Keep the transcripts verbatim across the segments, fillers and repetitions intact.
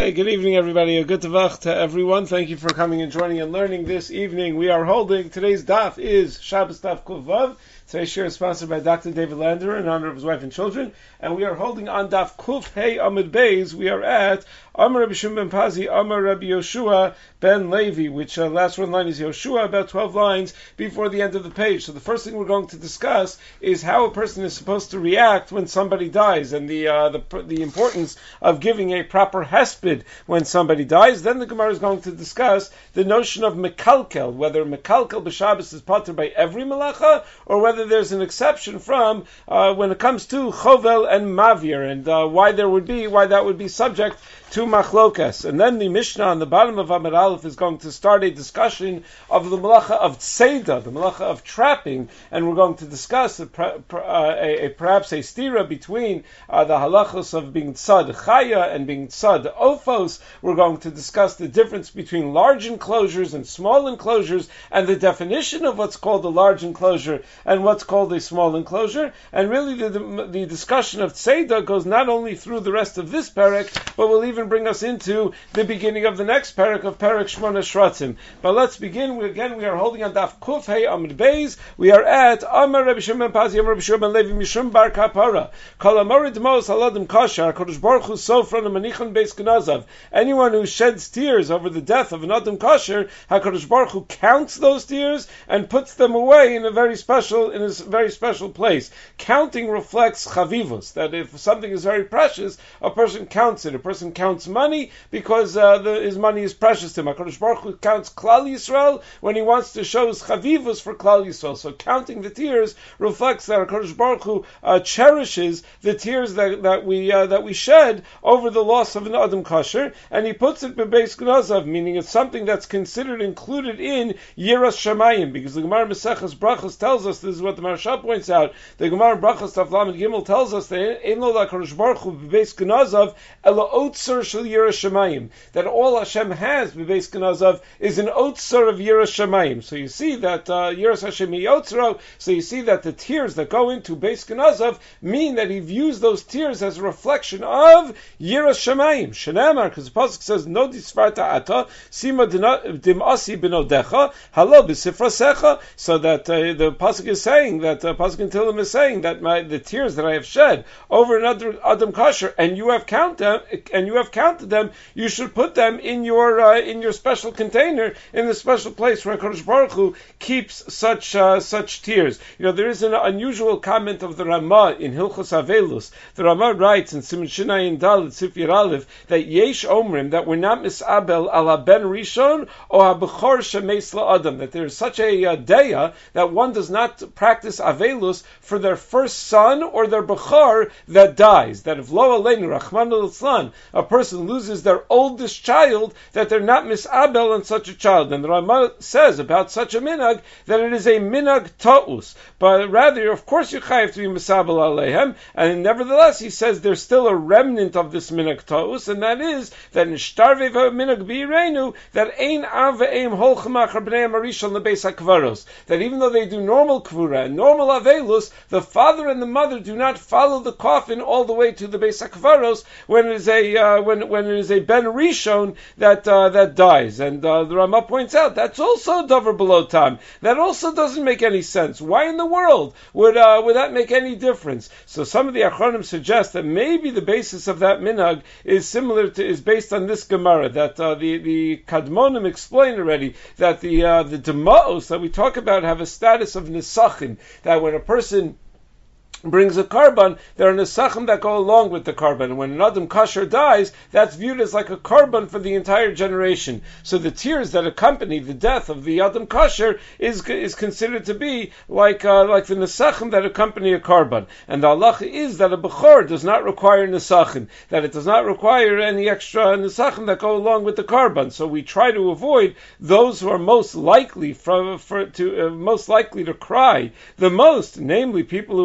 Hey, good evening, everybody. A good tavach to everyone. Thank you for coming and joining and learning this evening. We are holding, today's daf is Shabbos Daf Kuf Vav. Today's shir is sponsored by Doctor David Lander in honor of his wife and children. And we are holding on Daf Kuf Hey Amud Beis. We are at Amar Rabbi Shimon ben Pazi, Amar Rabbi Yoshua ben Levi, which uh, last one line is Yoshua, about twelve lines before the end of the page. So the first thing we're going to discuss is how a person is supposed to react when somebody dies, and the uh, the, the importance of giving a proper hesped when somebody dies. Then the Gemara is going to discuss the notion of mekalkel, whether mekalkel b'Shabbos is pater by every melacha, or whether there's an exception from uh, when it comes to chovel and mavir, and uh, why there would be why that would be subject to machlokas. And then the Mishnah on the bottom of Amud Aleph is going to start a discussion of the malacha of tzeda, the malacha of trapping, and we're going to discuss a, uh, a, a perhaps a stira between uh, the halachos of being tzad chaya and being tzad ofos. We're going to discuss the difference between large enclosures and small enclosures, and the definition of what's called a large enclosure and what's called a small enclosure. And really the, the, the discussion of tzeda goes not only through the rest of this parak, but will even bring us into the beginning of the next parak of Parak Shmona Shratzim. But let's begin. We, again, we are holding on Daf Kuf Hey Amud Beis. We are at Amar Rabbi Shimon ben Pazi, Amar Rabbi Shimon ben Levi, Mishum Bar Kapara. Kol Amorid Mos Haladim Kashar, HaKadosh Baruch Hu Sofran Manichan Beis Gnazav. Anyone who sheds tears over the death of an Adam Kasher, HaKadosh Baruch Hu counts those tears and puts them away in a very special, in a very special place. Counting reflects chavivus, that if something is very precious, a person counts it. A person counts money because uh, the, his money is precious to him. HaKadosh Baruch Hu counts Klal Yisrael when he wants to show his chavivus for Klal Yisrael. So counting the tears reflects that HaKadosh Baruch Hu uh, cherishes the tears that, that we uh, that we shed over the loss of an Adam Kasher, and he puts it bebeis gnazav, meaning it's something that's considered included in Yiras Shamayim, because the Gemara Maseches Brachos tells us, this is what the Maharsha points out, the Gemara Brachos Taf Lamed Gimel tells us that Ein lo HaKadosh Baruch Hu bebeis gnazav ela otzer shel Yiras Shamayim, that all Hashem has bebeis gnazav is an otzer of Yiras Shamayim. So you see that uh, Yiras Hashem yotzero, so you see that the tears that go into beis gnazav mean that he views those tears as a reflection of Yiras Shamayim. Shenamar, because the pasuk says, "No disfarta ata sima dimasi benodecha halo b'sifrasecha." So that uh, the pasuk is saying that uh, pasuk in Tehillim is saying that my the tears that I have shed over another Adam Kasher, and you have counted and you have counted them, you should put them in your uh, in your special container, in the special place where HaKadosh Baruch Hu keeps such uh, such tears. You know, there is an unusual comment of the Ramah in Hilchos Avelus. The Ramah writes in Siman Shinai Dalet Sifir Aleph that Yesh Omrim, that we're not misabel ala ben Rishon or habechor shemeis la'adam, that there is such a uh, deya that one does not practice Avelus for their first son or their bechor that dies. That if lo aleinu rachmana litzlan, a person loses their oldest child, that they're not misabel on such a child. And the Ramah says about such a minhag that it is a minhag ta'us, but rather, of course, you chayav to be misabel aleihem, and nevertheless, he says there's still a remnant of this minhag ta'us, and that is that in shtarve minhag b'irenu, that ein av ve'em holchem achar bnei marishon lebeis hakvaros, that even though they do normal kvura and normal avelus, the father and the mother do not follow the coffin all the way to the beis hakvaros when it is a uh, when when it is a ben rishon that uh, that dies. And uh, the Ramah points out that's also davar below tam. That also doesn't make any sense. Why in the world would uh, would that make any difference? So some of the Achronim suggest that maybe the basis of that minhag is similar to is based on this Gemara, that uh, the the Kadmonim explained already that the uh, the Demaos that we talk about have a status of nisachin, that when a person brings a karban, there are nesachim that go along with the karban. And when an Adam Kasher dies, that's viewed as like a karban for the entire generation. So the tears that accompany the death of the Adam Kasher is is considered to be like uh, like the nesachim that accompany a karban. And the halacha is that a bechor does not require nesachim, that it does not require any extra nesachim that go along with the karban. So we try to avoid those who are most likely for, for to uh, most likely to cry the most, namely people who are uh,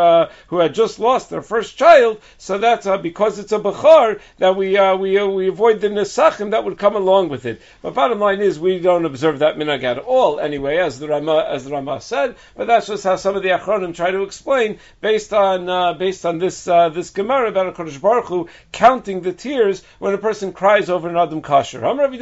uh, who had just lost their first child, so that's uh, because it's a bechor that we uh, we uh, we avoid the nesachim that would come along with it. But bottom line is we don't observe that minhag at all anyway, as the Rama as the Rama said. But that's just how some of the Achronim try to explain based on uh, based on this uh, this Gemara about HaKadosh Baruch Hu counting the tears when a person cries over an Adam Kasher.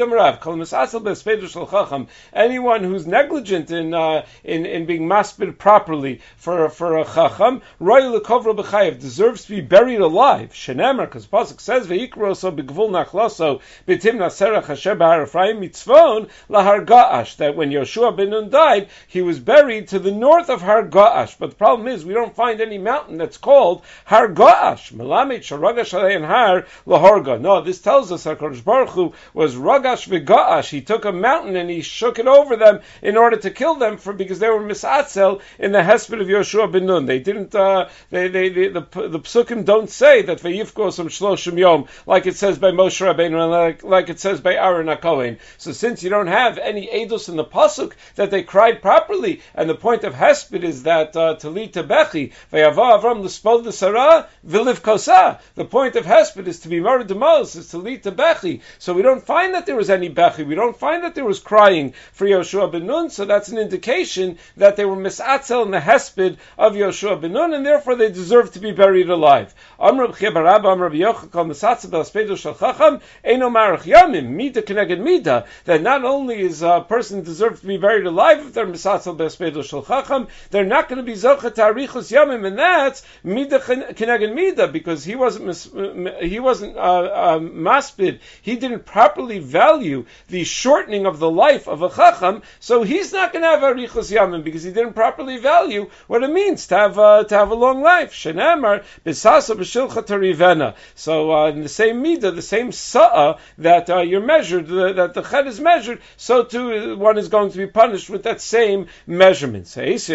Anyone who's negligent in uh, in in being maspid properly for for a chacham, roy lekovro b'chayev, deserves to be buried alive. Shenemar, because Pasuk says veikroso b'gvul nachlaso b'tim naserach hasher b'har Ephraim mitzvon lahar ga'ash, that when Yoshua ben Nun died, he was buried to the north of Har Ga'ash. But the problem is we don't find any mountain that's called Har Ga'ash. Melamed sharagash alein har lahorga. No, this tells us HaKadosh Baruch Hu was ragash v'ga'ash. He took a mountain and he shook it over them in order to kill them, for because they were misatzel in the hesped of Yoshua ben Nun. They didn't. Uh, they, they, they, the the psukim don't say that vayifko some shloshim yom like it says by Moshe Rabbeinu and like, like it says by Aaron HaKohen. So since you don't have any edus in the pasuk that they cried properly, and the point of hesped is that uh, to lead to bechi vayava Avram l'spod l'sara v'liv kosa. The point of hesped is to be married to Moses, is to lead to bechi. So we don't find that there was any bechi. We don't find that there was crying for Yoshua ben Nun. So that's an indication that they were misatzel in the hesped of Yoshua ben Nun, and therefore they deserve to be buried alive. Amr b'chia barabba, Amr b'yochel kol misatzel b'aspedu shel chacham eino marach yamim mida keneged mida. That not only is a person deserves to be buried alive if they're misatzel b'aspedu shel chacham, they're not going to be zocha tarichus yamim, and that's mida keneged mida, because he wasn't mis, he wasn't uh, uh, maspid. He didn't properly value the shortening of the life of a chacham, so he's not going to have arichus yamim because he didn't properly value what it means to have uh, to have a long life. Shenemar b'sasa b'shilcha tarivena. So uh, in the same midah, the same sa'a that uh, you're measured, the, that the ched is measured, so too one is going to be punished with that same measurement. So they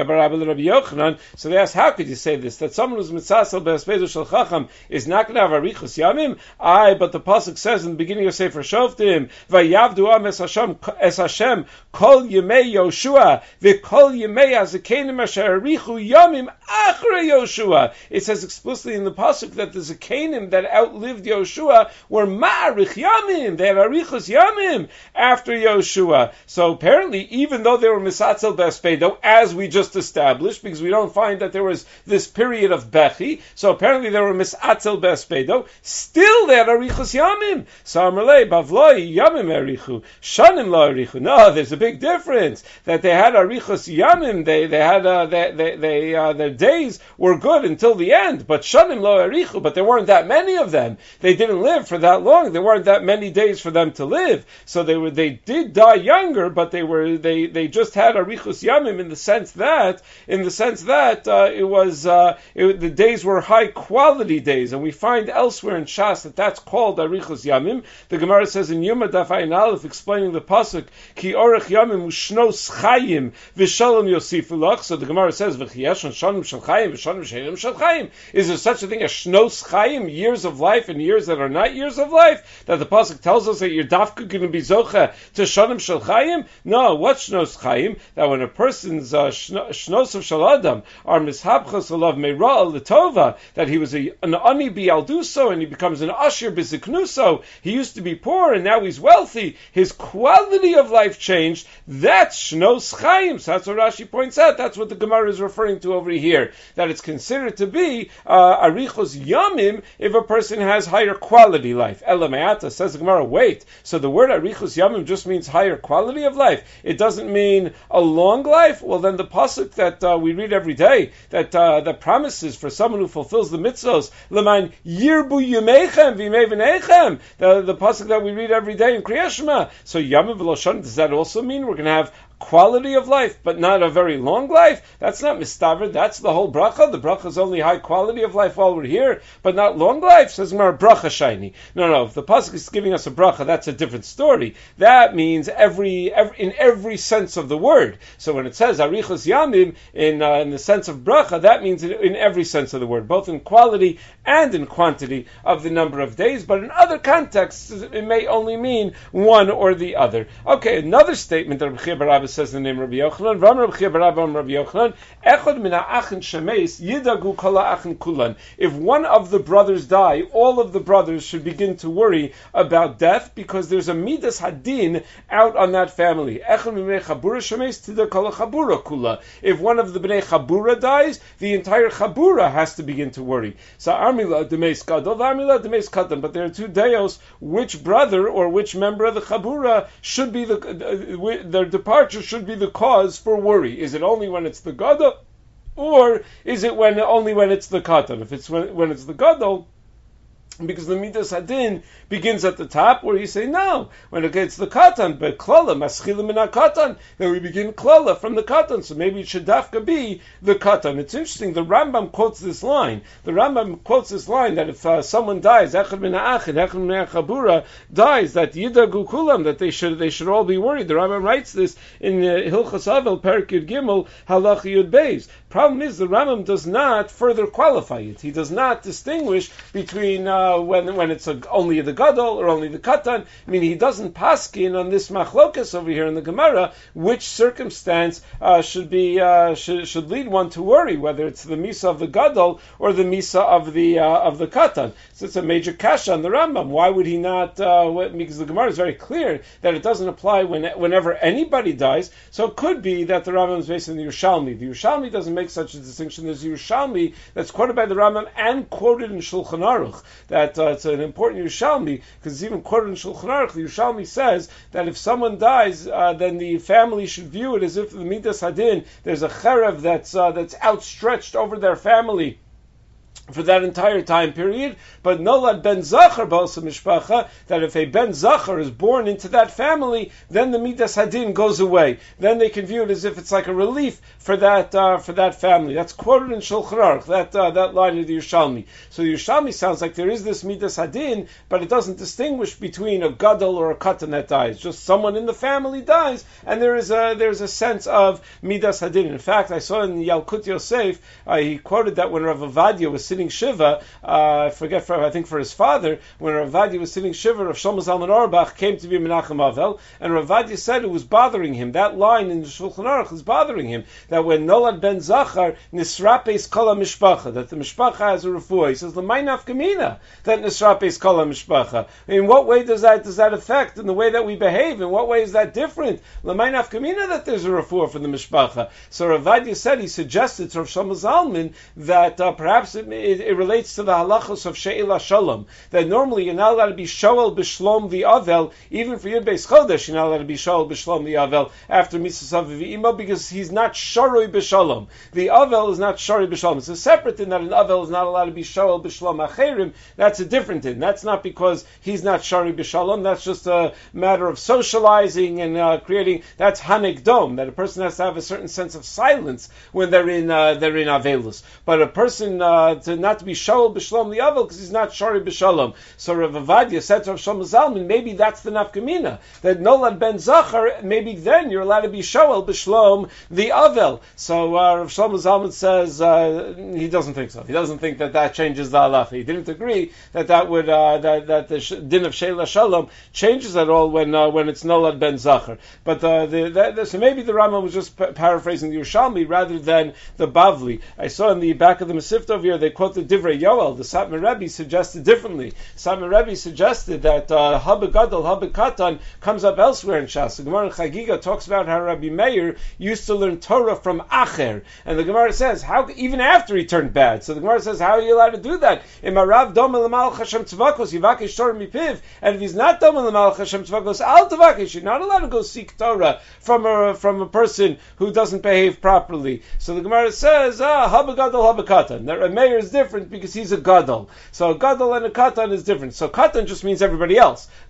ask, how could you say this? That someone who's mitzasel be'aspedu shel chacham is not going to have arichus yamim? Aye, but the pasuk says in the beginning of Sefer Shoftim, vayavdu am es Hashem es Hashem kol yemei Yoshua v'kol yemei hazakenim asher arichu yamim achrei Yoshua. It says explicitly in the pasuk that the zakenim that outlived Yoshua were ma'arich yamim. They had arichus yamim after Yoshua. So apparently, even though they were misatzel be'aspedo, as we just established, because we don't find that there was this period of bechi, so apparently they were misatzel be'aspedo, still they had arichus yamim. So amalei bavloi yamim arichu shanim lo arichu. No, there's a big difference. That they had arichus yamim, they they had uh, they they, they uh, their days were good until the end, but shanim lo arichu. But there weren't that many of them. They didn't live for that long. There weren't that many days for them to live. So they were they did die younger, but they were they they just had arichus yamim in the sense that in the sense that uh, it was uh, it, the days were high quality days, and we find elsewhere in Shas that that's called arichus yamim. The Gemara says in Yuma Daf Ayin Aleph, explaining the pasuk ki orech yamim ushnos chayim v'shalom yosifu lach. So the Gemara says v'chiyashon shanim shel chayim v'shanim shenim shel chayim. Is there such a thing as shnos chayim, years of life, and years that are not years of life? That the pasuk tells us that your dafka going to be zocha to shanim shel chayim? No, what's shnos chayim? That when a person's uh, shnos of shel adam are mishapchas alav meira l'tova, that he was a, an ani bialduso and he becomes an ashir biziknuso. He used to be poor and now he's wealthy. His quality of life changed. That's shnos chayim. So that's what Rashi points out. That's what the Gemara is referring to over here. That it's considered to be uh, arichos yamim if a person has higher quality life. Elameata says the Gemara. Wait. So the word arichos yamim just means higher quality of life. It doesn't mean a long life. Well, then the pasuk that uh, we read every day that uh, that promises for someone who fulfills the mitzvos, leman yirbu yumeichem v'imei v'neichem. The the pasuk that we read every day in Kriyat Shema. So yamim v'loshon, does that also mean we're going to have quality of life, but not a very long life? That's not mistaver. That's the whole bracha. The bracha is only high quality of life while we're here, but not long life. Says Gemara, bracha shiny. No, no. If the pasuk is giving us a bracha, that's a different story. That means every, every in every sense of the word. So when it says arichos yamim in uh, in the sense of bracha, that means in, in every sense of the word, both in quality and in quantity of the number of days, but in other contexts it may only mean one or the other. Okay, another statement that Rabbi Chia bar Abba says in the name of Rabbi Yochanan, Vam Rabbi Chia bar Abba Am Rabbi Yochanan, Echad min ha'achin shemeis yidagu kol ha'achin kulan. If one of the brothers die, all of the brothers should begin to worry about death because there's a midas hadin out on that family. Echad min bnei chabura shemeis tidagu kol ha'chabura kula. If one of the bnei chabura dies, the entire chabura has to begin to worry. So Armila demeis gadol, Armila demeis katan. But there are two deos. Which brother or which member of the chabura should be the uh, their departure should be the cause for worry? Is it only when it's the gadol, or is it when only when it's the katan? If it's when, when it's the gadol, because the midas hadin begins at the top, where you say no, when it gets the katan, but klala maschila min katan, then we begin klala from the katan. So maybe it should dafka be the katan. It's interesting. The Rambam quotes this line. The Rambam quotes this line that if uh, someone dies, echad min ha'achid, echad min ha'chabura dies, that yidagu kulam, that they should they should all be worried. The Rambam writes this in uh, Hilchos Avel, Perek Yud Gimel, Halach Yud Beis. Problem is, the Rambam does not further qualify it. He does not distinguish between uh, when when it's a, only the gadol or only the katan. I mean, he doesn't paskin on this machlokas over here in the Gemara, which circumstance uh, should be uh, should, should lead one to worry, whether it's the misa of the gadol or the misa of the uh, of the katan. So it's a major kasha on the Rambam. Why would he not? Uh, because the Gemara is very clear that it doesn't apply when whenever anybody dies. So it could be that the Rambam is based on the Yerushalmi. The Yerushalmi doesn't make such a distinction. There's Yerushalmi that's quoted by the Rambam and quoted in Shulchan Aruch. That uh, it's an important Yerushalmi because it's even quoted in Shulchan Aruch. The Yerushalmi says that if someone dies, uh, then the family should view it as if the midas hadin, there's a cherev that's uh, that's outstretched over their family for that entire time period, but nolad ben zachar b'alsa mishpacha, that if a ben zachar is born into that family, then the midas hadin goes away. Then they can view it as if it's like a relief for that uh, for that family. That's quoted in Shulchan Aruch, that uh, that line of the Yerushalmi. So the Yerushalmi sounds like there is this midas hadin, but it doesn't distinguish between a gadol or a katan that dies. Just someone in the family dies, and there is a there's a sense of midas hadin. In fact, I saw in Yalkut Yosef, uh, he quoted that when Rav Avadia was sitting Shiva, uh, I forget, for, I think for his father, when Rav Avadia was sitting Shiva, Rav Shlomo Zalman Auerbach came to be Menachem Avel, and Rav Avadia said it was bothering him. That line in the Shulchan Aruch is bothering him, that when Nolad ben Zachar, Nisrapes Kol HaMishpacha, that the Mishpacha has a refuah. He says, L'may nafkamina, that Nisrapes Kol HaMishpacha. In what way does that does that affect in the way that we behave? In what way is that different? L'may nafkamina, that there's a refuah for the Mishpacha. So Rav Avadia said, he suggested to Rav Shlomo Zalman that uh, perhaps it, it, it relates to the halachos of She'ila Shalom, that normally you're not allowed to be Shoel B'Shlom the Avel, even for Yud Beis Chodesh, you're not allowed to be Shoel B'Shlom the Avel after Misas Aviv because he's not Sharoi B'Shalom. The Avel is not Sharoi B'Shalom. It's a separate thing that an Avel is not allowed to be Shoel B'Shlom Acherim. That's a different thing. That's not because he's not Sharoi B'Shalom. That's just a matter of socializing and uh, creating. That's Hanekdom, that a person has to have a certain sense of silence when they're in uh, they're in Avelus. But a person uh, to not to be Shoel B'Shalom the Avel because he's not Shari B'Shalom. So Rav Avadia said to Rav Shlomo Zalman, maybe that's the nafkamina, that Nolad ben Zachar, maybe then you're allowed to be Shoel B'Shalom the Avel. So uh, Rav Shlomo Zalman says uh, he doesn't think so. He doesn't think that that changes the halacha. He didn't agree that that would uh, that that the din of Sheila Shalom changes at all when uh, when it's Nolad ben Zachar. But uh, the, the, so maybe the Rambam was just p- paraphrasing the Yerushalmi rather than the Bavli. I saw in the back of the Masifta over here they quote the Divrei Yoel. The Satmar Rebbe suggested differently. Satmar Rebbe suggested that uh, Haba Gadol, Haba Katan comes up elsewhere in Shas. The Gemara in Chagiga talks about how Rabbi Meir used to learn Torah from Acher, and the Gemara says how even after he turned bad. So the Gemara says how are you allowed to do that? And if he's not Dom L'Malach Hashem Tzvakos, Al Tavakish, you're not allowed to go seek Torah from a from a person who doesn't behave properly. So the Gemara says ah Haba Gadol, Haba Katan. That Rabbi Meir is different because he's a gadol. So a gadol and a katan is different. So katan just means everybody else.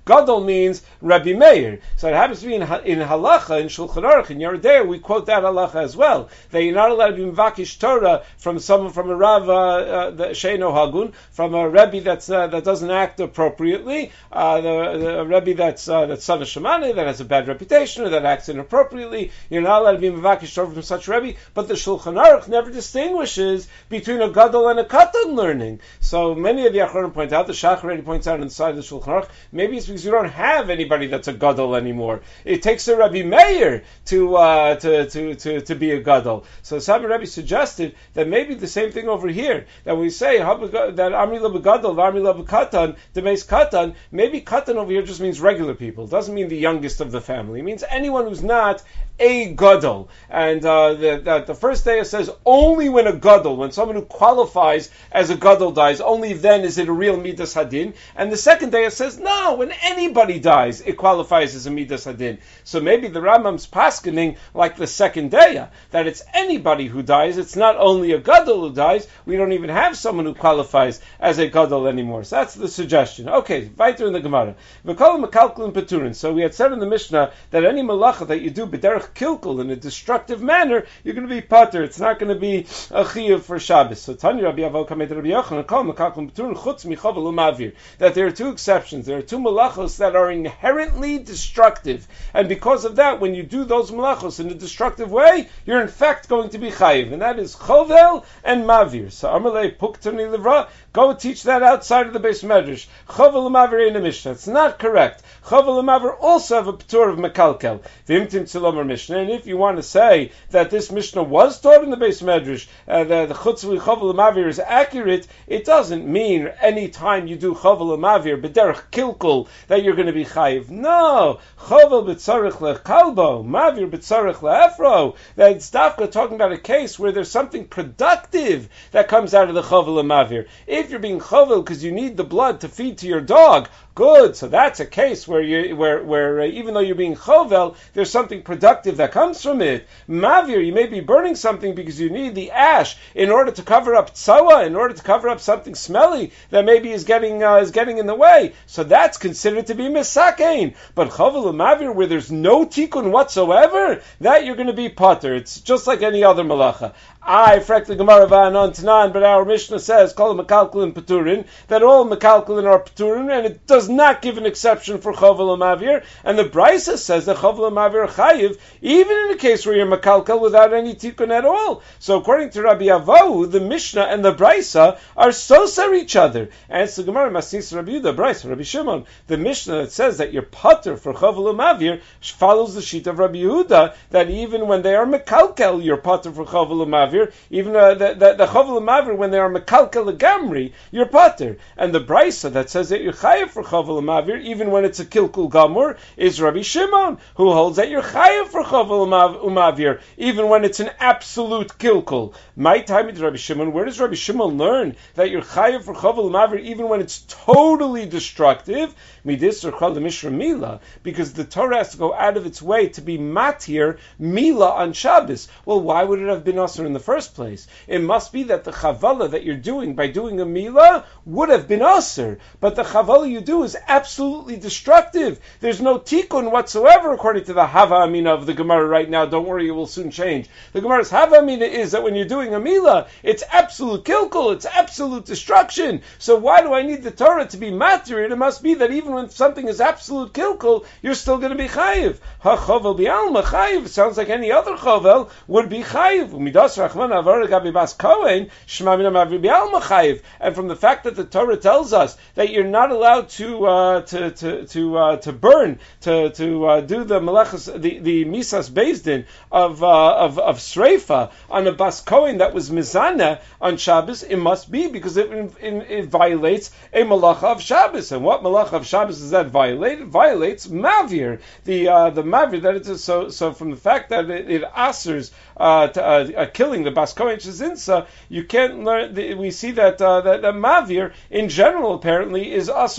Gadol means Rabbi Meir. So it happens to be in, in Halacha, in Shulchan Aruch, in Yoreh De'ah, we quote that Halacha as well. That you're not allowed to be Mvakish Torah from someone, from a Rav, uh, uh, Sheino Hagun, from a Rebbe that's, uh, that doesn't act appropriately, uh, the, the Rebbe that's, uh, that's son of Shemani, that has a bad reputation, or that acts inappropriately. You're not allowed to be Mvakish Torah from such Rebbe, but the Shulchan Aruch never distinguishes between a Gadol and a Katan learning. So many of the Achronim point out, the Shach already points out inside the Shulchan Aruch, maybe it's because you don't have anybody that's a Gadol anymore. It takes a Rabbi Meir to, uh, to, to, to, to be a Gadol. So Saba Rebbe suggested that maybe the same thing over here, that we say that Amri Lo B'Gadol, Amri Lo B'Katan, Demeis Katan, maybe Katan over here just means regular people. It doesn't mean the youngest of the family. It means anyone who's not a Gadol. And uh, the, the, the first day it says only when a Gadol, when someone who qualifies as a Gadol dies, only then is it a real Midas Hadin. And the second day it says no, when anybody dies, it qualifies as a Midas Hadin. So maybe the Rambam's paskening like the second day, that it's anybody who dies, it's not only a Gadol who dies, we don't even have someone who qualifies as a Gadol anymore. So that's the suggestion. Okay, weiter in the Gemara. V'kol mekalklin peturin. So we had said in the Mishnah that any malacha that you do b'derech kilkul, in a destructive manner, you're going to be pater. It's not going to be a chiyuv for Shabbos. So Tanya Rabbi Avo kamed Rabbi Yochanan kol mekalklin peturin chutz michavel umavir. That there are two exceptions. There are two malachos that are inherently destructive, and because of that, when you do those malachos in a destructive way, you're in fact going to be chayiv, and that is chovel and mavir. So Amalei puktani livra. Go teach that outside of the base medrash. Chovel and mavir in a mishnah. It's not correct. Chovel and mavir also have a ptur of mekalkel. V'imtim tzilomer mishnah. And if you want to say that this mishnah was taught in the base medrash, uh, that the chutz v'chovel and mavir is accurate, it doesn't mean any time you do chovel and mavir b'derech kilkul that you're going to be chayiv. No, chovel b'tzarich lekalbo, mavir b'tzarich leefro. That's dafka talking about a case where there's something productive that comes out of the chovel and mavir. If you're being chovel because you need the blood to feed to your dog, good. So that's a case where you, where, where uh, even though you're being chovel, there's something productive that comes from it. Mavir, you may be burning something because you need the ash in order to cover up tzawa, in order to cover up something smelly that maybe is getting uh, is getting in the way. So that's considered to be misakein. But chovel and mavir, where there's no tikkun whatsoever, that you're going to be potter. It's just like any other malacha. I, frack the Gemara v'anon tanan, but our Mishnah says, kol mekalkelin peturin, that all mekalkelin are peturin, and it does not give an exception for chovel and mavir. And the Brisa says that chovel and mavir are chayiv, even in a case where you're mekalkel without any tikkun at all. So according to Rabbi Avohu, the Mishnah and the Brisa are soser each other. And it's the Gemara Masnis Rabbi Yehuda, Brisa, Rabbi Shimon. The Mishnah that says that you're pater for chovel and mavir follows the sheet of Rabbi Yehuda, that even when they are mekalkel, you're pater for chovel and mavir. Even uh, the the, the chovel and mavir, when they are mekalkel legamri, you're pater. And the brisa that says that you're chayiv for chovel and mavir, even when it's a kilkul gamur, is Rabbi Shimon, who holds that you're chayiv for chovel and mavir, even when it's an absolute kilkul. My time is Rabbi Shimon. Where does Rabbi Shimon learn that you're chayiv for chovel and mavir, even when it's totally destructive? Midis or called the Mishra Mila, because the Torah has to go out of its way to be matir Mila on Shabbos. Well, why would it have been usher in the first place? It must be that the chavala that you're doing by doing a Mila would have been usher, but the chavala you do is absolutely destructive. There's no tikkun whatsoever according to the Hava Amina of the Gemara right now. Don't worry, it will soon change. The Gemara's Hava Amina is that when you're doing a Mila, it's absolute kilkul, it's absolute destruction. So why do I need the Torah to be matir? It must be that even when something is absolute kilkul, you're still going to be chayiv. Ha chovel bi'alma chayiv. Sounds like any other chovel would be chayiv. Umidas rachman avar gabi bas kohen shema min mavir bi'alma chayiv. And from the fact that the Torah tells us that you're not allowed to uh, to to to uh, to burn, to to uh, do the malachas, the the misas bezdin of uh, of of sreifa on a bas kohen that was mizana on Shabbos, it must be because it, it, it violates a malacha of Shabbos. And what malacha of Shabbos does that violate? It violates mavir, the uh, the mavir that it's a, so so from the fact that it, it asers uh, to, uh, uh, killing the bas kohen shezinsa, you can't learn. The, we see that, uh, that that mavir in general apparently is aser on Shabbos.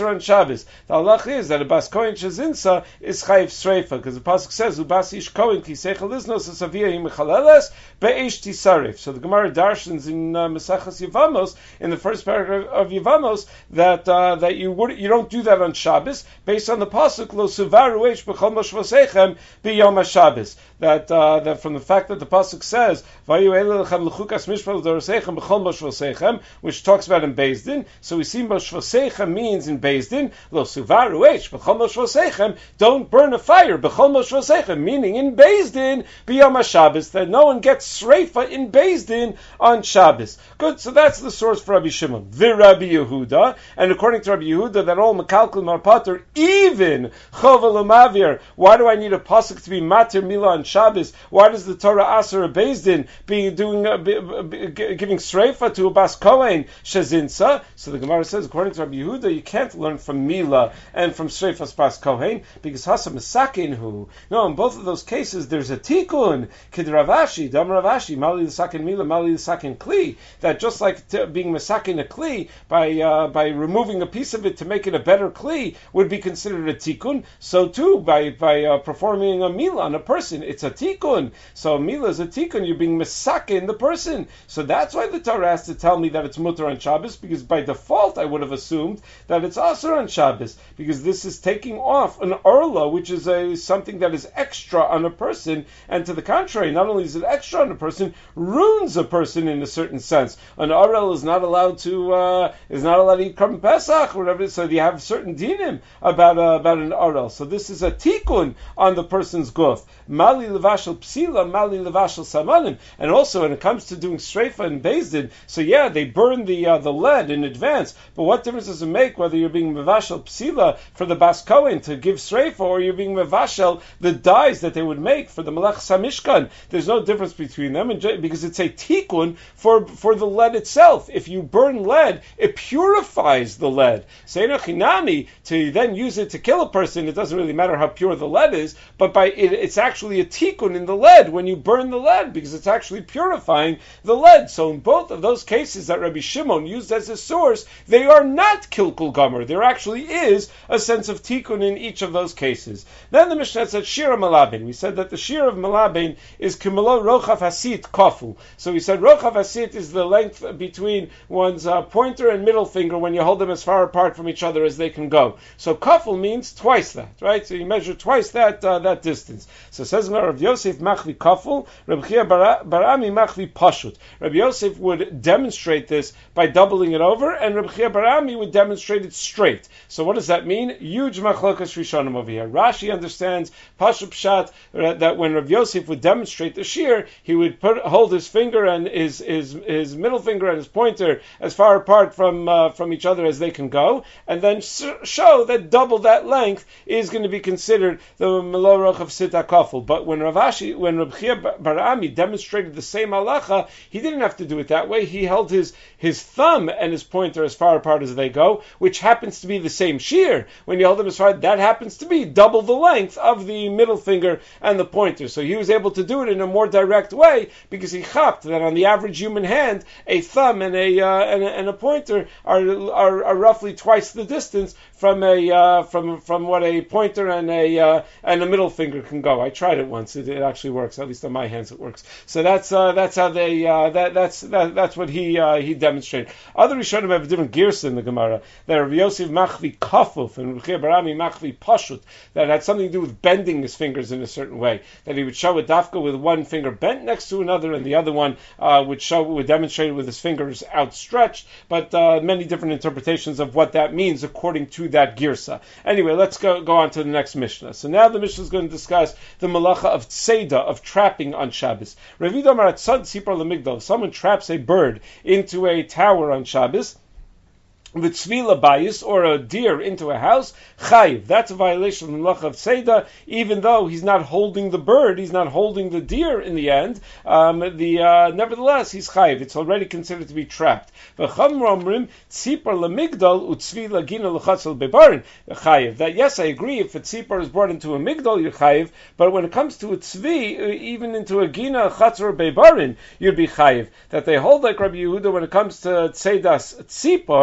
Shabbos. The halach is that a bas kohen shezinsa is chayiv sreifa, because the pasuk says ubas ish kohen ki seichel isnos asavia imechaleles be'esh tisarif. So the Gemara darshans in uh, Mesachas Yevamos, in the first paragraph of Yevamos, that uh, that you would you don't do that on Shabbos, based on the pasuk lo suvaru eish b'chol moshvosechem b'yom haShabbos. That uh, that from the fact that the pasuk says vayu elechem lechukas mishpal dorosechem b'chol moshvosechem, which talks about in Beis Din. So we see moshvosechem means in Beis Din lo suvaru eish b'chol moshvosechem, don't burn a fire b'chol moshvosechem, meaning in Beis Din b'yom haShabbos, that no one gets sreifa in Beis Din on Shabbos. Good, so that's the source for Rabbi Shimon. Rabbi Yehuda, and according to Rabbi Yehuda, that all mekalkel marpater, even chovel umavir. Why do I need a pasuk to be matir mila on Shabbos? Why does the Torah aser a Beis Din be doing uh, be, be, giving sreifa to a bas kohen shezinsa? So the Gemara says, according to Rabbi Yehuda, you can't learn from mila and from sreifas bas kohen because hasa misakin hu. No, in both of those cases, there's a tikkun kid Ravashi, dam Ravashi, mali l'sakin mila, mali l'sakin kli. That just like t- being misakin a kli by uh, by removing a piece of it to make it a better kli would be considered a tikkun, so too by by uh, performing a mila on a person, it's a tikkun. So mila is a tikkun, you're being misakin the person. So that's why the Torah has to tell me that it's mutter on Shabbos, because by default I would have assumed that it's asur on Shabbos, because this is taking off an orla, which is a something that is extra on a person, and to the contrary, not only is it extra on a person, ruins a person in a certain sense. An orel is not allowed to uh, is not allowed to eat Korban Pesach or whatever. So you have certain dinim about uh, about an orel. So this is a tikkun on the person's guf. Mali levashel psila, mali levashel samanim. And also when it comes to doing streifa and Beis Din, so yeah, they burn the uh, the lead in advance. But what difference does it make whether you're being mevashel psila for the bas kohen to give streifa, or you're being mevashel the dyes that they would make for the melech samishkan? There's no difference between them, and because it's a tikkun for for the lead itself. If you burn lead, it purifies the lead. Seina chinami, to then use it to kill a person, it doesn't really matter how pure the lead is, but by it, it's actually a tikkun in the lead when you burn the lead, because it's actually purifying the lead. So in both of those cases that Rabbi Shimon used as a source, they are not kilkul gomer. There actually is a sense of tikkun in each of those cases. Then the Mishnah said shir malabin. We said that the shir of malabin is kimalo rochav hasit kofu. So we said rochav hasit is the length between one's uh, pointer and middle finger when you hold them as far apart from each other as they can go. So kafel means twice that, right? So you measure twice that uh, that distance. So it says Rav Yosef machvi kafel, Rabbi Chia barami machvi pashut. Rabbi Yosef would demonstrate this by doubling it over, and Rabbi Chia barami would demonstrate it straight. So what does that mean? Huge machlokas rishonim over here. Rashi understands pashut pshat that when Rabbi Yosef would demonstrate the shear, he would put hold his finger and his his his middle finger and his pointer as far apart from uh, from each other as they can go, and then show that double that length is going to be considered the meloroch of sita kafel. But when Ravashi, when Reb Chia Barami demonstrated the same halacha, he didn't have to do it that way. He held his his thumb and his pointer as far apart as they go, which happens to be the same shear. When you hold them as far, that happens to be double the length of the middle finger and the pointer. So he was able to do it in a more direct way because he chapped that on the average human hand, a thumb and a uh, and, a, and a pointer are, are are roughly twice the distance from a uh, from from what a pointer and a uh, and a middle finger can go. I tried it once; it, it actually works. At least on my hands, it works. So that's uh, that's how they uh, that that's that, that's what he uh, he demonstrated. Other Rishonim have a different girsa in the Gemara. That Rav Yosef machvi kafuf and Rav Chia Barami machvi pashut, that had something to do with bending his fingers in a certain way. That he would show a dafka with one finger bent next to another, and the other one uh, would show would demonstrate it with his fingers outstretched. But uh, many different interpretations of what that means according to that girsa. Anyway, let's go go on to the next Mishnah. So now the Mishnah is going to discuss the malacha of tzeda, of trapping on Shabbos. Revido marat tzad sipar lemigdal. If someone traps a bird into a tower on Shabbos, with tzvila bayis, or a deer into a house, chayiv. That's a violation of the malacha of tzeda, even though he's not holding the bird, he's not holding the deer in the end. Um, the uh, nevertheless, he's chayiv. It's already considered to be trapped. V'chamr tzipar lemigdal u'tzvila gina l'chatzal bebarin chayiv. That yes, I agree. If a tzipar is brought into a migdal, you're chayiv. But when it comes to a tzvi, even into a gina chatzar bebarin, you'd be chayiv. That they hold like Rabbi Yehuda when it comes to tzedas tzipar,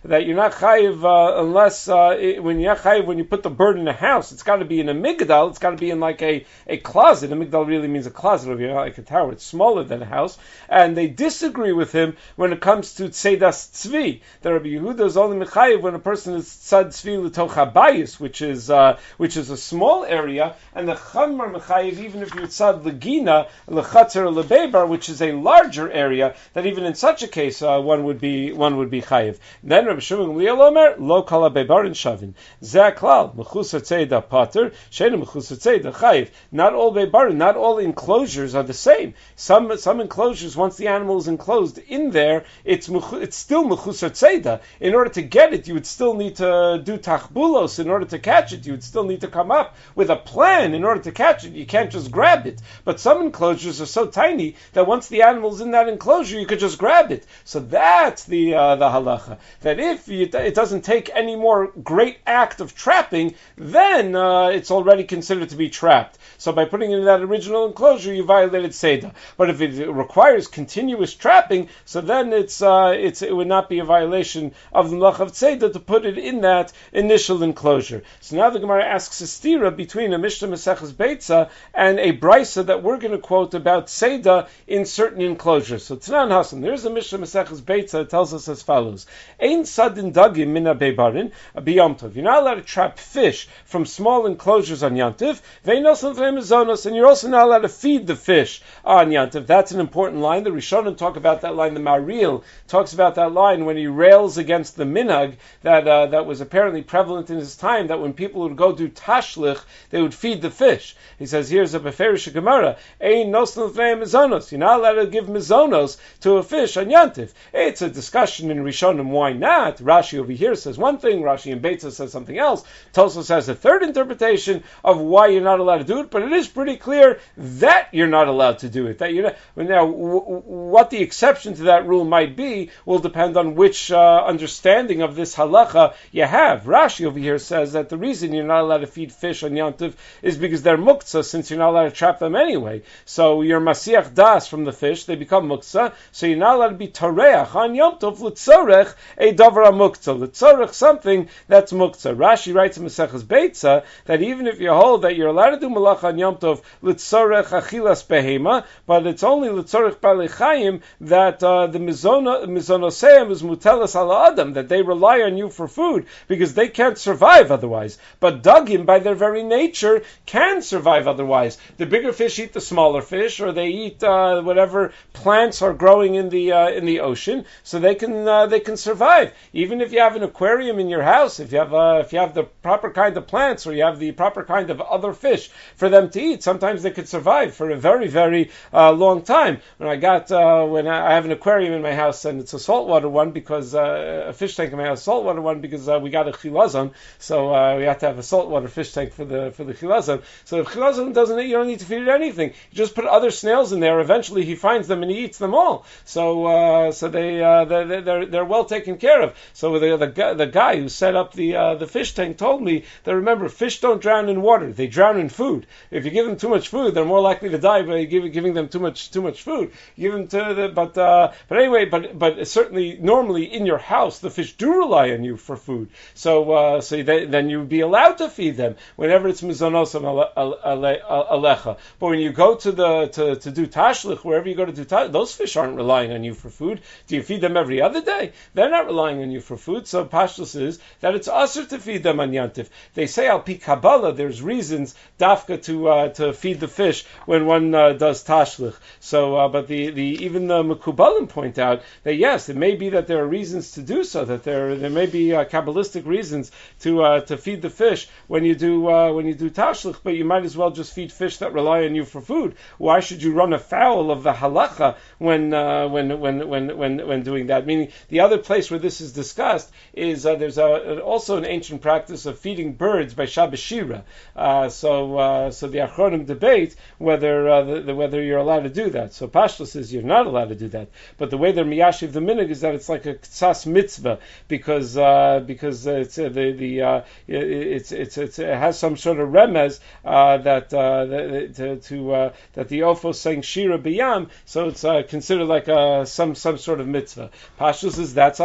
that you're not chayiv uh, unless uh, it, when you're not chayiv when you put the bird in a house, it's got to be in a migdal. It's got to be in like a, a closet. A migdal really means a closet, or you know, like a tower. It's smaller than a house, and they disagree with him when it comes to tzedas tzvi. The Rabbi Yehuda is only mechayiv when a person is tzad tzvi l'toch habayis, which is uh, which is a small area, and the chamar mechayiv even if you're tzad legina lechatzer lebebar, which is a larger area. That even in such a case, uh, one would be one would be chayiv. Then Rabbi Shimon Gamliel Omer lo kol habebarin shavin zeh klal mechusar tzeda pater sheina mechusar tzeda chayiv. Not all bebarin, not all enclosures are the same. Some some enclosures, once the animal is enclosed in there, it's it's still mechusar tzeda. In order to get it, you would still need to do tachbulos. In order to catch it, you would still need to come up with a plan in order to catch it. You can't just grab it. But some enclosures are so tiny that once the animal's in that enclosure, you could just grab it. So that's the uh, the halacha. That if you, it doesn't take any more great act of trapping, then uh, it's already considered to be trapped. So by putting it in that original enclosure, you violated Seder. But if it requires continuous trapping, so then it's uh, it's it would not be a violation of the Melach of Seder to put it in that initial enclosure. So now the Gemara asks a stira between a Mishnah Maseches Beitza and a brisa that we're going to quote about Seder in certain enclosures. So Tanan Hasan, there's a Mishnah Maseches Beitza that tells us as follows: Ein sadin dagim mina bebarin b'Yom Tov. You're not allowed to trap fish from small enclosures on Yom Tov. And you're also not allowed to feed the fish on Yom Tov. That's an important line. The Rishonim talk about that line. The Maril talks about that line when he rails against the minhag that uh, that was apparently prevalent in his time, that when people would go do tashlich, they would feed the fish. He says, here's a Beferish Gemara, Ein nosn l'fnei mizonos. You're not allowed to give mizonos to a fish on Yom Tov. It's a discussion in Rishonim, why not? Rashi over here says one thing, Rashi in Beitza says something else. Tosfos has a third interpretation of why you're not allowed to do it, but it is pretty clear that you're not allowed to do it. That you're not, now, w- w- what the exception to that rule might be will depend on which uh, understanding of this halacha you have. Rashi over here says that the reason you're not allowed to feed fish on Yom Tov is because they're muktzah, since you're not allowed to trap them anyway. So you're masiach das from the fish, they become muktzah, so you're not allowed to be tareach on Yom Tov l'tzorech a davar muktzah, l'tzorech something that's muktzah. Rashi writes in Maseches Beitza that even if you hold that you're allowed to do malach on Yom Tov l'tzorech achilas behema, but it's only l'tzorech balei chayim that uh, the mizona mizonoseim is mutelas ala adam, that they rely on you for food because they can't survive otherwise. But dagim, by their very nature, can survive otherwise. The bigger fish eat the smaller fish, or they eat uh, whatever plants are growing in the uh, in the ocean, so they can uh, they can survive. Even if you have an aquarium in your house, if you have uh, if you have the proper kind of plants, or you have the proper kind of other fish for them to eat, sometimes they could survive for a very very uh, long time. When I got uh, when I, I have an aquarium in my house, and it's a saltwater one because uh, a fish tank in my house, saltwater one because uh, we got a chilazon, so uh, we have to have a saltwater fish tank for the for the chilazon. So if chilazon doesn't eat, you don't need to feed it anything. You just put other snails in there. Eventually, he finds them and he eats them all. So uh, so they uh, they're, they're they're well taken care of. So the the, the guy who set up the uh, the fish tank told me that, remember, fish don't drown in water; they drown in food. If you give them too much food, they're more likely to die by giving giving them too much too much food. Give them to the but uh, but anyway, but but certainly normally in your house the fish do rely on you for food. So uh, so they, then you would be allowed to feed them whenever it's mizonosam alecha. But when you go to the to, to do tashlich, wherever you go to do tashlich, those fish aren't relying on you for food. Do you feed them every other day? They're not relying on you for food. So pashtus is that it's asur to feed them on yantif. They say al pi Kabbalah there's reasons dafka to uh, to feed the fish when one uh, does tashlich. So, uh, but the, the even the Mekubalim point out that yes, it may be that there are reasons to do so. That there there may be uh, kabbalistic reasons to uh, to feed the fish when you do uh, when you do tashlich, but you might as well just feed fish that rely on you for food. Why should you run afoul of the halacha when uh, when when when when when doing that? Meaning, the other place where this is discussed is uh, there's a, also an ancient practice of feeding birds by Shabbos Shira. Uh, so uh, so the Achronim debate whether uh, the, the, whether you're allowed to do that. So Pashto says you're not allowed to do that. But the way they're miyashiv the minhag is that it's like a ktsas mitzvah because uh, because it's uh, the the uh, it's, it's it's it has some sort of remez uh, that uh, the, to, to uh, that the ofo saying shira b'yam, so it's uh, considered like a, some some sort of mitzvah. Pashto says that's also too.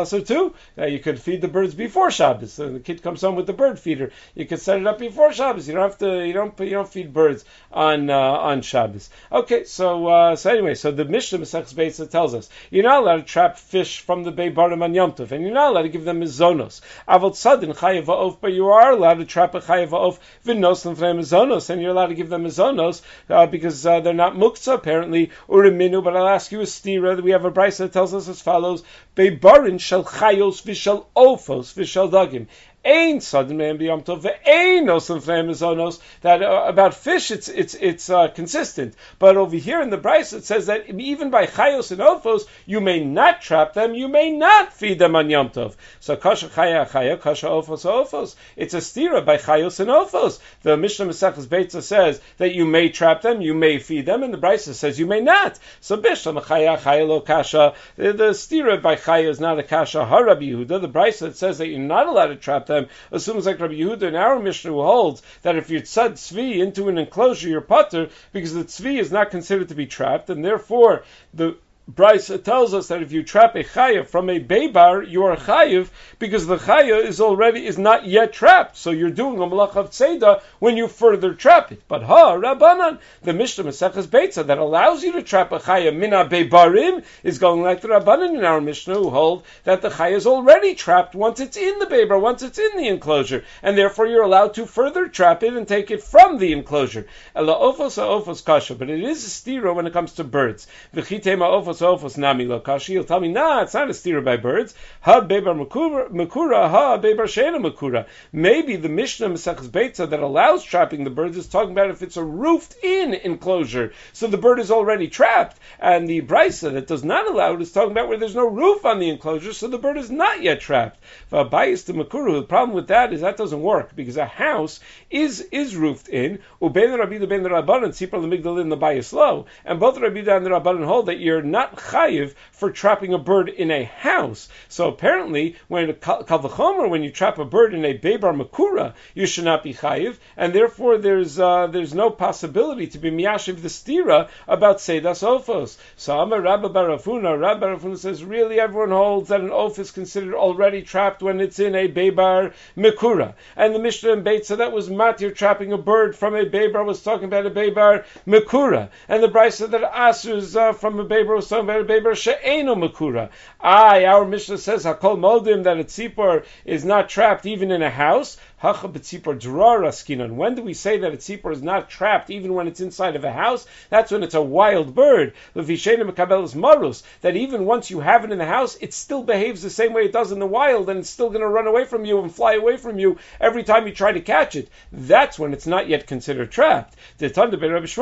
too. Uh, you could feed the birds before Shabbos. So the kid comes home with the bird feeder. You could set it up before Shabbos. You don't have to. You don't. You don't feed birds on uh, on Shabbos. Okay, so uh, so anyway, so the Mishnah Masechus Beitza tells us you're not allowed to trap fish from the Beibarim on Yom Tov, and you're not allowed to give them mizonos. Avol tzadin chayav ha'of, but you are allowed to trap a chayav ha'of v'nos l'fnei mizonos, and you're allowed to give them mizonos uh, because uh, they're not muktzah apparently uriminu. But I'll ask you a stira that we have a brayso that tells us as follows: Beibarin shel chayos v'shel ofos v'shel dagim. Ain sudden man b'yom tov ve'ain osim fnei mizonos. That uh, about fish, it's it's it's uh, consistent. But over here in the brayso it says that even by chayos and ofos, you may not trap them, you may not feed them on Yom Tov. So kasha chaya chaya, kasha ofos ofos. It's a stira by chayos and ofos. The Mishnah Masechus Beitza says that you may trap them, you may feed them, and the brayso says you may not. So bishlam chaya chaya lo kasha. The, the stira by chaya is not a kasha. Ha Rabbi Yehuda. The brayso that says that you're not allowed to trap them assumes like Rabbi Yehuda in our Mishnah who holds that if you tzad tzvi into an enclosure, you're patur because the tzvi is not considered to be trapped, and therefore the Brisa tells us that if you trap a chayav from a beibar, you are chayav because the chayav is already is not yet trapped. So you're doing a malach of tzeda when you further trap it. But ha Rabbanan, the Mishnah Masechus Beitza that allows you to trap a chayav mina beibarim is going like the Rabbanan in our Mishnah who hold that the chayav is already trapped once it's in the beibar, once it's in the enclosure, and therefore you're allowed to further trap it and take it from the enclosure. Ela ofos ofos kasha, but it is a stira when it comes to birds. V'chitema ofos ofos nami lo kashi. You'll tell me, nah, it's not a stira by birds. Ha bebar makura, ha bebar sheina makura. Maybe the Mishnah Masechus Beitza that allows trapping the birds is talking about if it's a roofed-in enclosure, so the bird is already trapped, and the brisa that does not allow it is talking about where there's no roof on the enclosure, so the bird is not yet trapped. V'abayis to makuru. The problem with that is that doesn't work because a house is is roofed in. Ubein Rabbi the Ben Rabbanan tzipar lemigdalin l'bayis lo, and both Rabbi and the Rabbanan hold that you're not chayiv for trapping a bird in a house. So apparently, when kal v'chomer, when you trap a bird in a beibar makura, you should not be chayiv, and therefore there's uh, there's no possibility to be miyashiv the stira about seidas ofos. So Amar Rabba Barafuna, Rabba Barafuna says really everyone holds that an oaf is considered already trapped when it's in a beibar makura, and the Mishnah in Beitza that was matir trapping a bird from a beibar was talking about a beibar makura, and the brisa that asers uh, from a beibar was talking about a beibar she'eno makura. Aye, our Mishnah says hakol modim that a tzipor is not trapped even in a house. Hacha b'tzipor drar askinon. When do we say that a tzipor is not trapped even when it's inside of a house? That's when it's a wild bird. L'vishena mekabelos marus. That even once you have it in the house, it still behaves the same way it does in the wild, and it's still going to run away from you and fly away from you every time you try to catch it. That's when it's not yet considered trapped. It's called the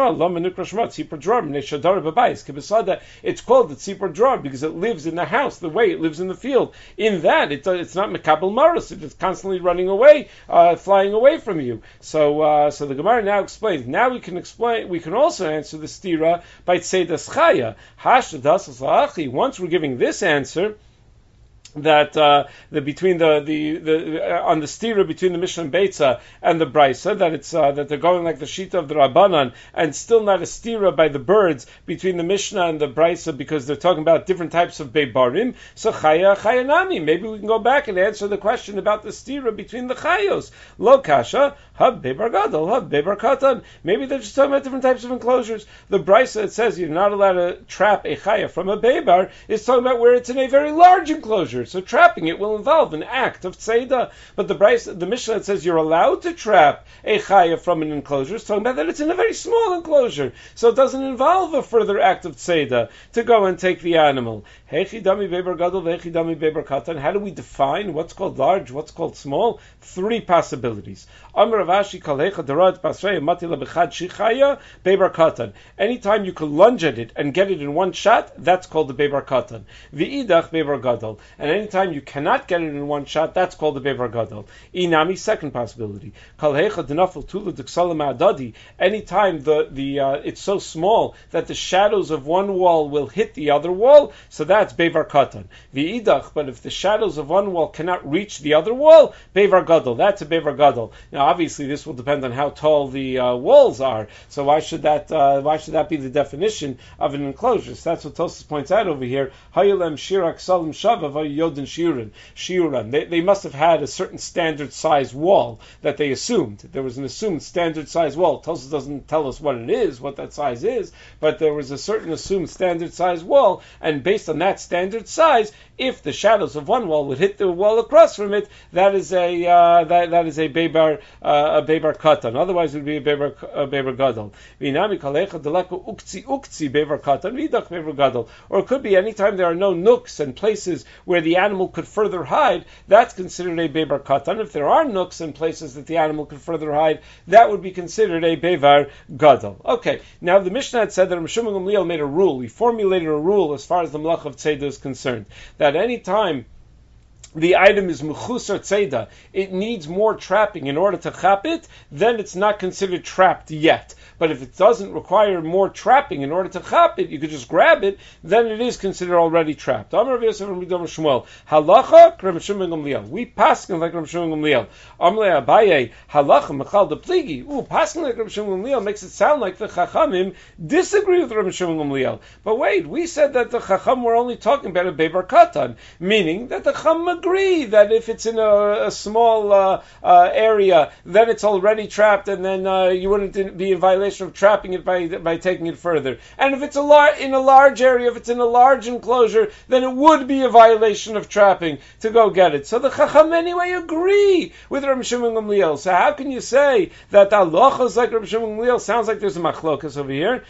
tzipor drar because it lives in the house the way it lives in the field. In that, it, it's not mekabel marus. It's constantly running away. Uh, flying away from you. So, uh, so the Gemara now explains. Now we can explain. We can also answer the stira by tzeidas chaya. Hashdadas la'achi. Once we're giving this answer, that uh, the between the the, the uh, on the stira between the Mishnah and Beitza and the Brisa, that it's uh, that they're going like the shita of the Rabbanan, and still not a stira by the birds between the Mishnah and the Brisa because they're talking about different types of beibarim. So chaya chayanami. Maybe we can go back and answer the question about the stira between the chayos. Lo kasha hab beibar gadol hab beibar katan. Maybe they're just talking about different types of enclosures. The Brisa it says you're not allowed to trap a chaya from a beibar is talking about where it's in a very large enclosure. So trapping it will involve an act of tzeda. But the Brisa, the Mishnah that says you're allowed to trap a chaya from an enclosure is talking about that it's in a very small enclosure. So it doesn't involve a further act of tzeda to go and take the animal. Hechi dami beibar gadol, hechi dami beibar katan. How do we define what's called large, what's called small? Three possibilities. Amar Ravashi kalecha derad pasrei matila bechad shichaya beibar katan. Anytime you can lunge at it and get it in one shot, that's called the beibar katan. V'idach beibar gadol. And anytime you cannot get it in one shot, that's called the beibar gadol. Inami, second possibility. Kalecha denafel tula d'ksalam adadi. Anytime the the uh, it's so small that the shadows of one wall will hit the other wall, so that's beibar katan. V'idach, but if the shadows of one wall cannot reach the other wall, beivar gadol. That's a beivar gadol. Now, obviously, this will depend on how tall the uh, walls are. So why should that uh, why should that be the definition of an enclosure? So that's what Tosfos points out over here. Hayilem shirak salim shava Yodin Shiuran, Shiuran. They, they must have had a certain standard size wall that they assumed. There was an assumed standard size wall. Tosfos doesn't tell us what it is, what that size is, but there was a certain assumed standard size wall, and based on that standard size, if the shadows of one wall would hit the wall across from it, that is a uh, that that is a Bebar uh, a Bebar Katan. Otherwise, it would be a Bebar a Bebar Gadol. Vinami kalecha deleko ukzi ukzi Bebar Katan vidach Bebar Gadol. Or it could be anytime there are no nooks and places where the animal could further hide. That's considered a Bebar Katan. If there are nooks and places that the animal could further hide, that would be considered a Bevar Gadol. Okay. Now the Mishnah had said that Rav Shimon Gamliel made a rule. He formulated a rule as far as the Melach of Tzeidah is concerned, that any time the item is mechusar tzeidah, it needs more trapping in order to chap it, then it's not considered trapped yet. But if it doesn't require more trapping in order to chap it, you could just grab it, then it is considered already trapped. Amar Rav Yosef Rav Shmuel, halacha Rav Shimon Gamliel. We paskin like Rav Shimon Gamliel. Amle Abaye, halacha mechal de pligi. Ooh, paskin like Rav Shimon Gamliel makes it sound like the Chachamim disagree with Rav Shimon Gamliel. But wait, we said that the Chacham were only talking about a Bebar Katan, meaning that the Chacham agree that if it's in a, a small uh, uh, area, then it's already trapped, and then uh, you wouldn't be in violation of trapping it by by taking it further. And if it's a lar- in a large area, if it's in a large enclosure, then it would be a violation of trapping to go get it. So the Chacham anyway agree with Rabbi Shimon Gamliel. So how can you say that the halacha is like Rabbi Shimon Gamliel? Sounds like there's a machlokas over here.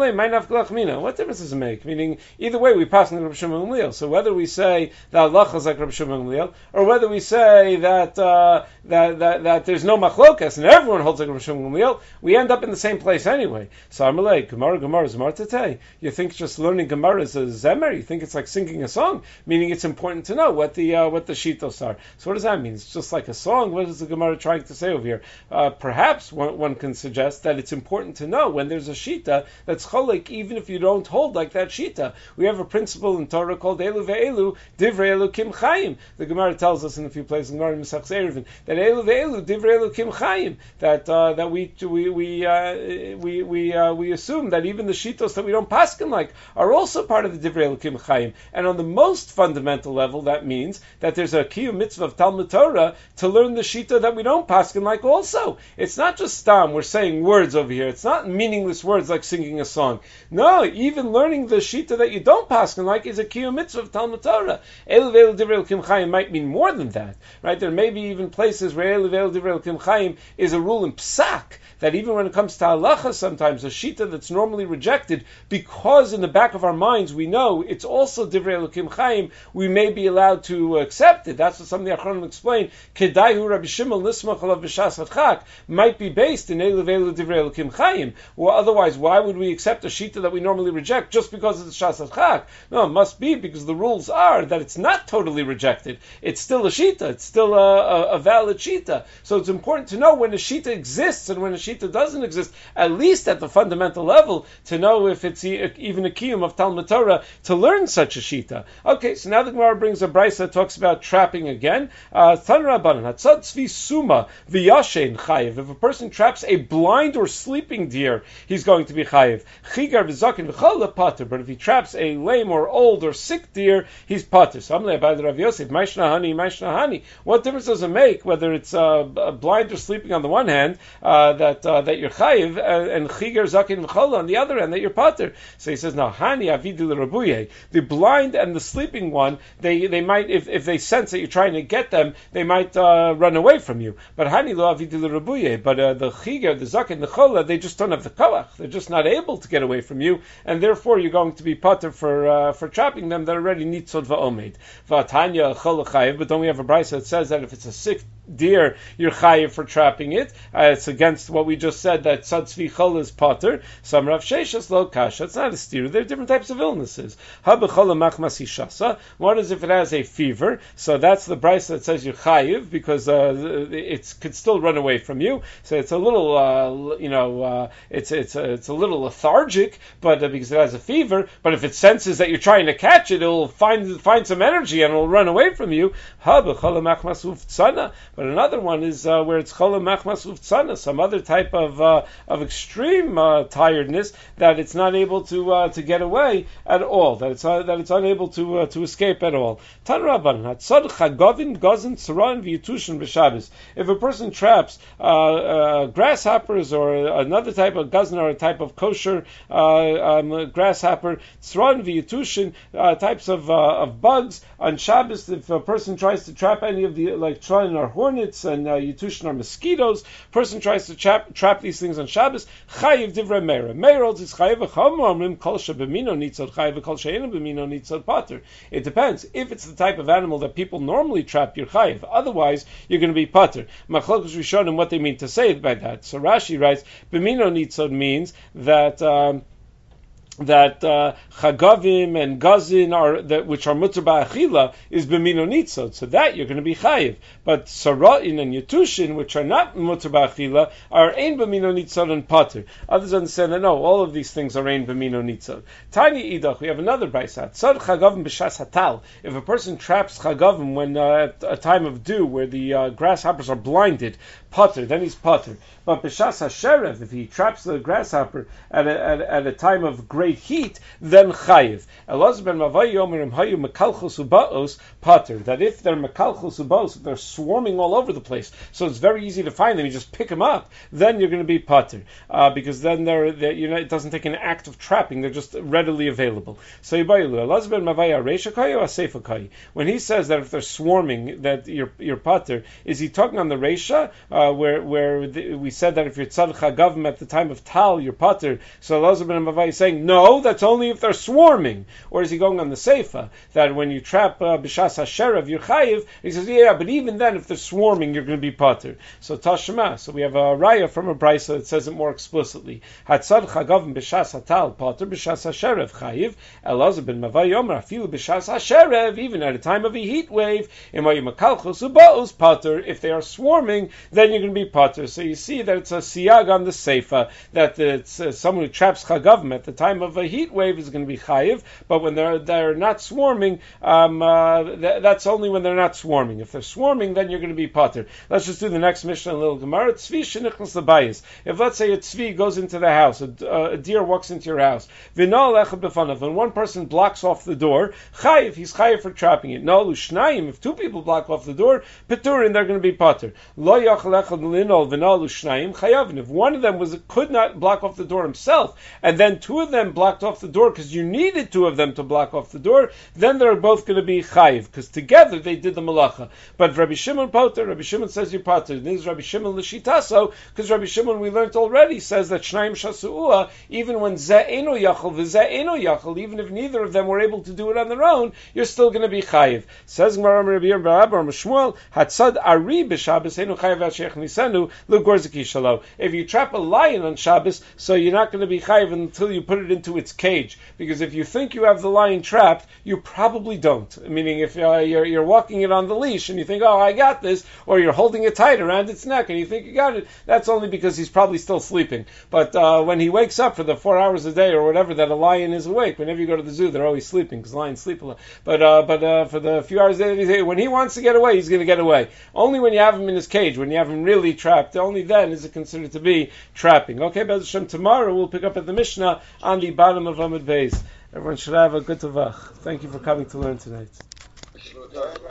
What difference does it make? Meaning, either way, we pass on Rabbi Shimon Gamliel. So whether we say the halacha is like Rabbi Shimon Gamliel, or whether we say that uh, that, that that there's no machlokas and everyone holds like Rabbi Shimon Gamliel, we end up in the same place anyway. So Amalei, Gemara, Gemara, Zemar Tetei. You think just learning Gemara is a zemer? You think it's like singing a song? Meaning it's important to know what the uh, what the shitos are. So what does that mean? It's just like a song. What is the Gemara trying to say over here? Uh, perhaps one, one can suggest that it's important to know when there's a shita that's cholik, even if you don't hold like that shita. We have a principle in Torah called Elu ve'elu, Divrei Elokim Chaim. The Gemara tells us in a few places, Gemara Mesach Eruvin, that Elu ve'elu, Divrei Elokim Chaim, that uh, that we we we uh, we we uh, we assume that even the shitos that we don't paskin like are also part of the Divrei Elokim Chaim. And on the most fundamental level, that means that there's a kiyum mitzvah of Talmud Torah to learn the shita that we don't paskin like also. It's not just stam, we're saying words over here. It's not meaningless words like singing a song. No, even learning the shita that you don't paskin like is a kiyum mitzvah of Talmud Torah. Elu ve'elu Divrei Elokim Chaim might mean more than that, right? There may be even places where Elu ve'elu Divrei Elokim Chaim is a rule in psak, that even when it comes to halacha, sometimes a shita that's normally rejected, because in the back of our minds we know it's also Divrei Elokim Chaim, we may be allowed to accept it. That's what some of the Achronim explain. Kedaihu Rabbi Shimon Lismach Alav B'Shas Hadchak might be based in Elu ve'elu Divrei Elokim Chaim. Well, otherwise, why would we accept a shita that we normally reject just because it's Shas Hadchak? No, it must be because the rules are that it's not totally rejected. It's still a shita. It's still a, a, a valid shita. So it's important to know when a shita exists and when a shita doesn't exist, at least at the fundamental level, to know if it's even a kiyum of Talmud Torah to learn such a shita. Okay, so now the Gemara brings a brisa that talks about trapping again. Tan Rabbanan, Hatzad Tzvi Suma V'Yashen Chayiv. If a person traps a blind or sleeping deer, he's going to be chayiv. Chigar V'Zakin V'Chol Pater. But if he traps a lame or old or sick deer, he's pater. So I'm by the Rav Yosef, Maishna Hani, Maishna Hani. What difference does it make whether it's uh, blind or sleeping on the one hand, uh, that uh, that you're chayiv, uh, and Chigar Zakin V'Chol on the other hand, that you're pater? So he says, now Hani Avidu L'Rabuye. The blind and the sleeping one, they they might, if, if they sense that you're trying to get them, they might uh, run away from you. But Hani Lo Avidu L'Rabuye. But uh, the Chigar, the Zakin, the Chola, they just don't have the koach. They're just not able to get away from you, and therefore you're going to be pater for uh, for trapping them that already need tzod va'omed. V'atanya chol chayiv. But don't we have a brisa that says that if it's a sick deer, you're chayiv for trapping it? Uh, it's against what we just said, that tzad tzvi chol is pater. Some Rav Sheshas lo kasha. It's not a steer. There are different types of illnesses. Ha b'chol machmas ishasa. One is if it has a fever. So that's the brisa that says you're chayiv because uh, it could still run away from you. So it's a little, uh, you know, uh, it's it's a, it's a little lethargic, but uh, because it has a fever. But if it senses that you're trying to catch it, it'll find find some energy and it'll run away from you. Ha b'chol machmas uftzana. But another one is uh, where it's chola machmas uftzana, some other type of uh, of extreme uh, tiredness that it's not able to uh, to get away at all, that it's uh, that it's unable to uh, to escape at all. Tan Rabban hatzad chagovin gozin tzaran v'yitushin b'Shabbos. If a person traps uh, uh, grasshoppers or another type of gazan or a type of kosher uh, um, grasshopper, tzaran v'yitushin, uh, types of uh, of bugs on Shabbos, if a person tries to trap any of the, like trying or hornets and uh, yitushin or mosquitoes, person tries to trap, trap these things on Shabbos, chayiv divrei meira. Meira holds is chayiv v'chamomrim kol shebemino nitzod chayiv v'kol she'eino bemino nitzod pater. It depends. If it's the type of animal that people normally trap, you're chayiv. Otherwise, you're going to be pater. Machlokes Rishonim what they mean to say by that. So Rashi writes, bemino nitzod means that Um, that uh, chagavim and gazin are that which are mutar ba'achila is b'mino nitzod, so that you're going to be chayiv. But sara'in and yetushin, which are not mutar ba'achila, are ein b'mino nitzod and pater. Others understand that no, all of these things are ein b'mino nitzod. Tiny idach, we have another braysa. Tzad chagavim b'shas hatal. If a person traps chagavim when uh, at a time of dew where the uh, grasshoppers are blinded, pater, then he's pater. But b'shas hasherev, if he traps the grasshopper at a, at, at a time of great heat, then chayiv. Elazar ben Mavai yomerim hayu mekalchos ubaos pater. That if they're mekalchos ubaos, if they're swarming all over the place, so it's very easy to find them. You just pick them up, then you're going to be pater, uh, because then they're, they're you know it doesn't take an act of trapping; they're just readily available. So Yibayilu Elazar ben Mavai areisha kayu asefa kayu. When he says that if they're swarming, that you're you're pater, is he talking on the reisha uh, where where the, we said that if you're tzad chagavim at the time of tal, you're pater? So Elazar ben Mavai is saying no, that's only if they're swarming. Or is he going on the seifa that when you trap b'shas uh, hasherev you're chayiv? He says yeah, but even then if they're swarming you're going to be pater. So tashma. So we have a raya from a brayso that says it more explicitly. Hatzad chagavim b'shas hatal pater b'shas hasherev chayiv. Elazar ben Mavai yomer afilu b'shas hasherev, even at a time of a heat wave, imayu makalchos ubaos pater. If they are swarming, then you're going to be pater. So you see that it's a siyag on the seifa that it's uh, someone who traps chagavim at the time of a heat wave is going to be chayiv, but when they're they're not swarming, um, uh, th- that's only when they're not swarming. If they're swarming, then you're going to be pater. Let's just do the next Mishnah, a little Gemara. Tzvi shenichnas labayis. If let's say a tzvi goes into the house, a, uh, a deer walks into your house, v'no alecha b'fanav, and one person blocks off the door, chayiv, he's chayiv for trapping it. No lushnayim, if two people block off the door, peturin, they're going to be pater. Lo yachal echad linol v'no lushnayim chayavin. If one of them was could not block off the door himself, and then two of them blocked off the door because you needed two of them to block off the door, then they're both going to be chayiv because together they did the malacha. But Rabbi Shimon poter, Rabbi Shimon says you're pater. This is Rabbi Shimon l'shitaso, because Rabbi Shimon we learned already says that shnayim shasu'ua, even when zeh eno yachal v'zeh eno yachal, even if neither of them were able to do it on their own, you're still going to be chayiv. Says Gemara Rabbi Yehuda Bar Shmuel hatzad ari b'Shabbos eno chayiv v'asheich nisenu l'gorzeki shalo. If you trap a lion on Shabbos, so you're not going to be chayiv until you put it into its cage. Because if you think you have the lion trapped, you probably don't. Meaning if uh, you're, you're walking it on the leash and you think, oh, I got this, or you're holding it tight around its neck and you think you got it, that's only because he's probably still sleeping. But uh, when he wakes up for the four hours a day or whatever that a lion is awake, whenever you go to the zoo, they're always sleeping because lions sleep a lot. But uh, but uh, for the few hours a day, when he wants to get away, he's going to get away. Only when you have him in his cage, when you have him really trapped, only then is it considered to be trapping. Okay, Be'ez Hashem, tomorrow we'll pick up at the Mishnah on the bottom of Amud Beis. Everyone should have a good tavach. Thank you for coming to learn tonight.